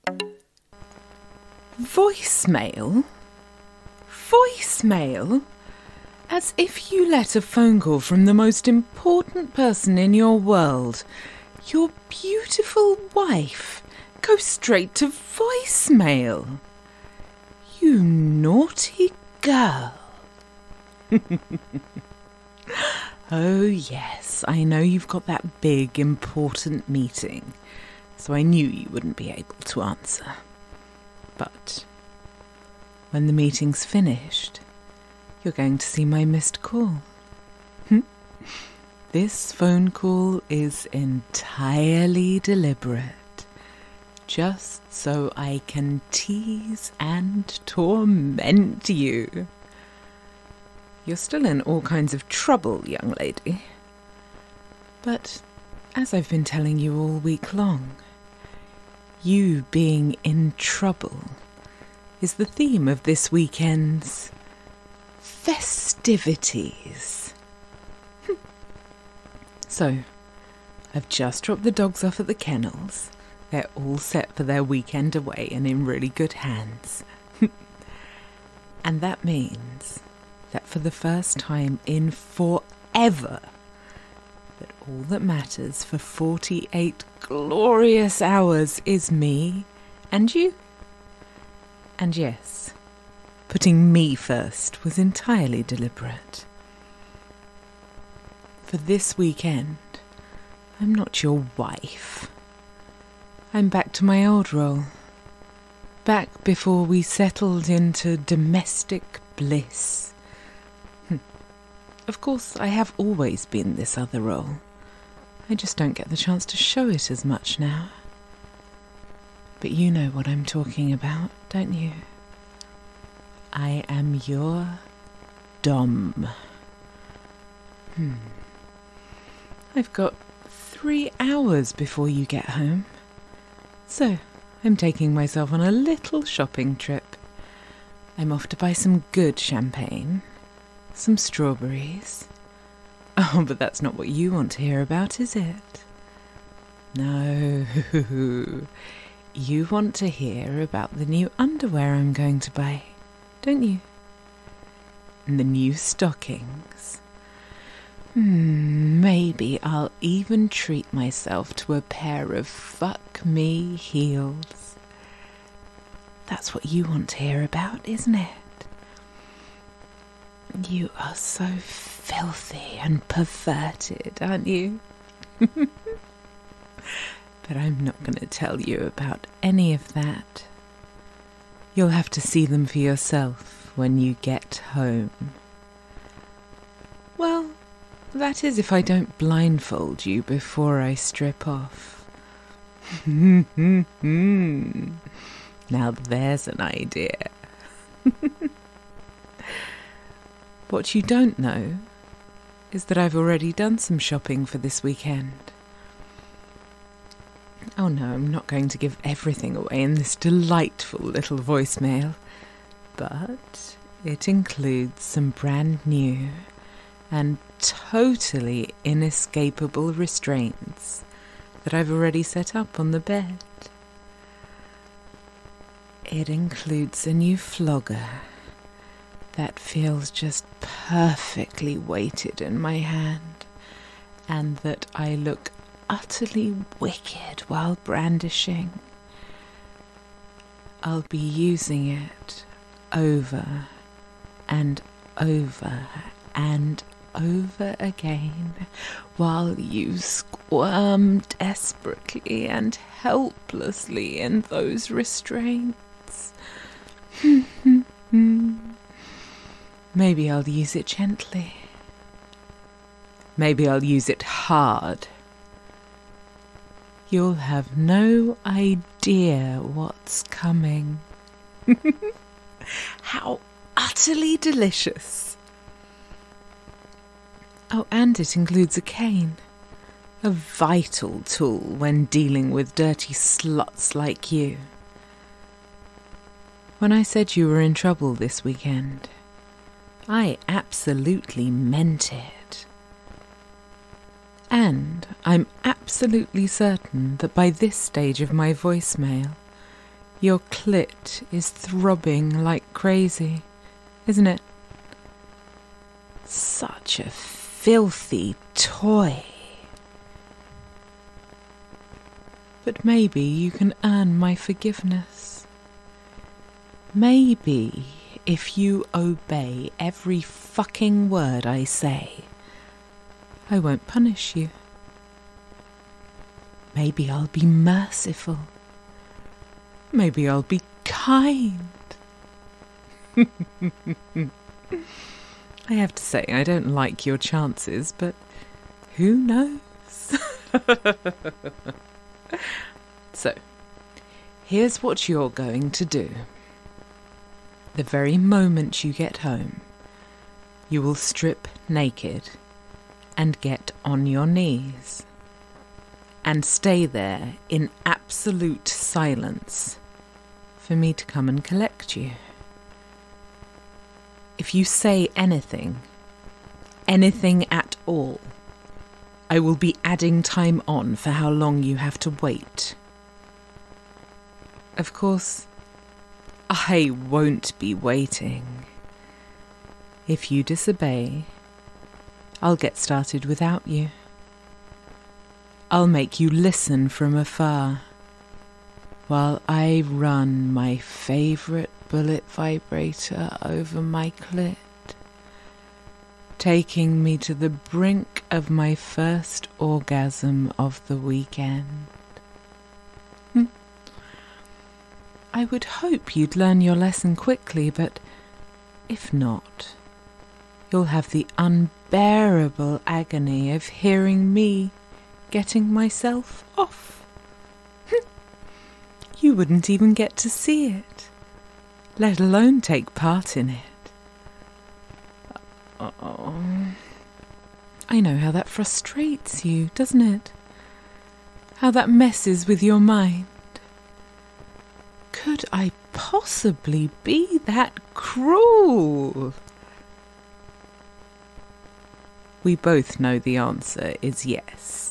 Voicemail? Voicemail? As if you let a phone call from the most important person in your world, your beautiful wife, go straight to voicemail. You naughty girl. Oh yes, I know you've got that big, important meeting, so I knew you wouldn't be able to answer. But when the meeting's finished, you're going to see my missed call. This phone call is entirely deliberate, just so I can tease and torment you. You're still in all kinds of trouble, young lady. But as I've been telling you all week long, you being in trouble is the theme of this weekend's festivities. So, I've just dropped the dogs off at the kennels. They're all set for their weekend away and in really good hands. And that means that for the first time in forever, that all that matters for 48 glorious hours is me and you. And yes, putting me first was entirely deliberate. For this weekend, I'm not your wife. I'm back to my old role. Back before we settled into domestic bliss. Of course, I have always been this other role. I just don't get the chance to show it as much now. But you know what I'm talking about, don't you? I am your dom. I've got 3 hours before you get home. So, I'm taking myself on a little shopping trip. I'm off to buy some good champagne, some strawberries. Oh, but that's not what you want to hear about, is it? No, you want to hear about the new underwear I'm going to buy, don't you? And the new stockings. Maybe I'll even treat myself to a pair of fuck me heels. That's what you want to hear about, isn't it? You are so filthy and perverted, aren't you? But I'm not going to tell you about any of that. You'll have to see them for yourself when you get home. Well, that is if I don't blindfold you before I strip off. Now there's an idea. What you don't know is that I've already done some shopping for this weekend. Oh no, I'm not going to give everything away in this delightful little voicemail, but it includes some brand new and totally inescapable restraints that I've already set up on the bed. It includes a new flogger that feels just perfectly weighted in my hand, and that I look utterly wicked while brandishing. I'll be using it over and over and over again while you squirm desperately and helplessly in those restraints. Maybe I'll use it gently. Maybe I'll use it hard. You'll have no idea what's coming. How utterly delicious. Oh, and it includes a cane. A vital tool when dealing with dirty sluts like you. When I said you were in trouble this weekend, I absolutely meant it. And I'm absolutely certain that by this stage of my voicemail, Your clit is throbbing like crazy, isn't it? Such a filthy toy. But maybe you can earn my forgiveness. Maybe if you obey every fucking word I say, I won't punish you. Maybe I'll be merciful. Maybe I'll be kind. I have to say, I don't like your chances, but who knows? So, here's what you're going to do. The very moment you get home, you will strip naked and get on your knees and stay there in absolute silence for me to come and collect you. If you say anything at all, I will be adding time on for how long you have to wait. Of course, I won't be waiting. If you disobey, I'll get started without you. I'll make you listen from afar while I run my favourite bullet vibrator over my clit, taking me to the brink of my first orgasm of the weekend. I would hope you'd learn your lesson quickly, but if not, you'll have the unbearable agony of hearing me getting myself off. You wouldn't even get to see it, let alone take part in it. Oh, I know how that frustrates you, doesn't it? How that messes with your mind. Could I possibly be that cruel? We both know the answer is yes.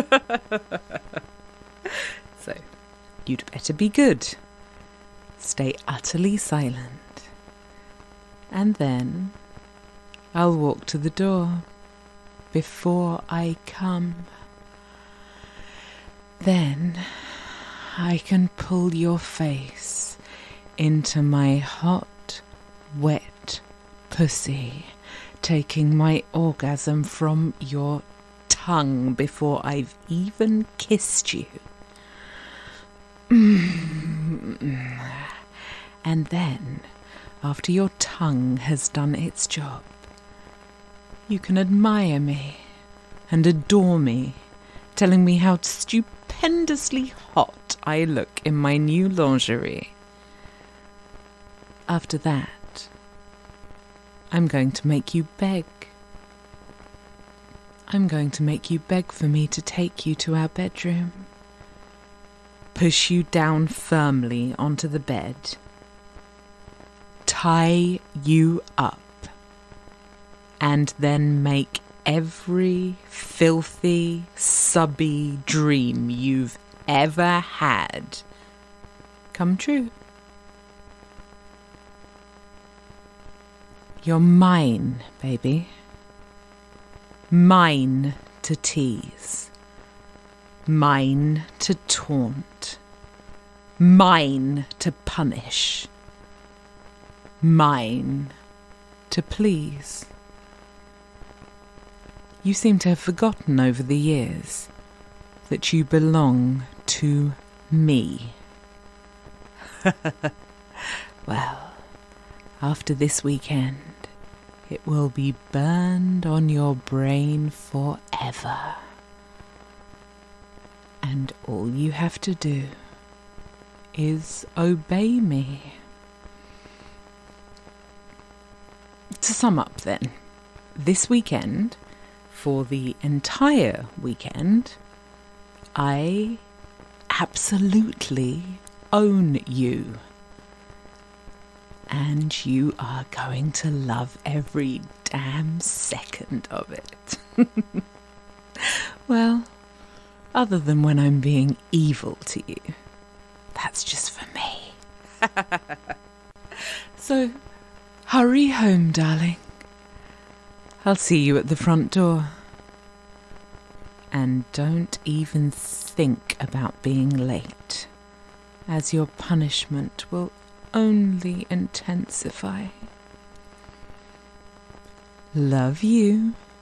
So, you'd better be good. Stay utterly silent. And then I'll walk to the door before I come. Then I can pull your face into my hot, wet pussy, taking my orgasm from your tongue before I've even kissed you. And then, after your tongue has done its job, you can admire me and adore me, telling me how stupendously hot I look in my new lingerie. After that, I'm going to make you beg. I'm going to make you beg for me to take you to our bedroom, push you down firmly onto the bed, tie you up, and then make every filthy, subby dream you've ever had come true. You're mine, baby. Mine to tease. Mine to taunt. Mine to punish. Mine to please. You seem to have forgotten over the years that you belong to me. Well, after this weekend, it will be burned on your brain forever. And all you have to do is obey me. To sum up then, this weekend, for the entire weekend, I absolutely own you. And you are going to love every damn second of it. Well, other than when I'm being evil to you. That's just for me. So, hurry home, darling. I'll see you at the front door. And don't even think about being late, as your punishment will only intensify. Love you.